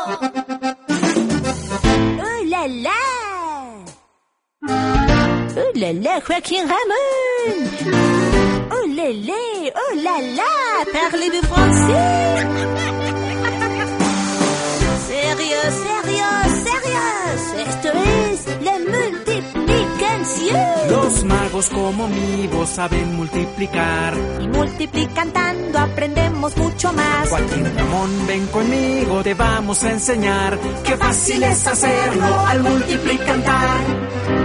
¡Oh, la, la! ¡Oh, la, la, Joaquín Ramón! ¡Oh, la, la! ¡Oh, la, la! Parlez-vous français? ¡Sérieux, sérieux, sérieux! Esto es la multiplicación. Los magos como mi voz saben multiplicar. Y multiplicando aprendemos mucho más. Joaquín Ramón, ven conmigo, te vamos a enseñar. Qué fácil es hacerlo al multiplicar.